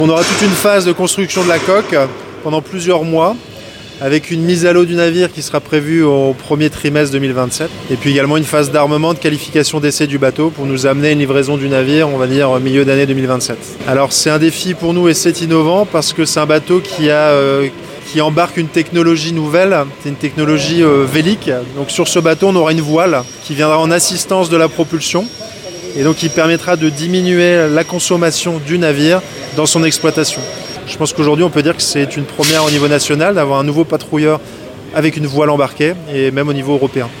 On aura toute une phase de construction de la coque pendant plusieurs mois, avec une mise à l'eau du navire qui sera prévue au premier trimestre 2027. Et puis également une phase d'armement, de qualification d'essai du bateau pour nous amener à une livraison du navire, on va dire, au milieu d'année 2027. Alors c'est un défi pour nous et c'est innovant parce que c'est un bateau qui embarque une technologie nouvelle, c'est une technologie vélique. Donc sur ce bateau, on aura une voile qui viendra en assistance de la propulsion et donc qui permettra de diminuer la consommation du navire dans son exploitation. Je pense qu'aujourd'hui, on peut dire que c'est une première au niveau national d'avoir un nouveau patrouilleur avec une voile embarquée et même au niveau européen.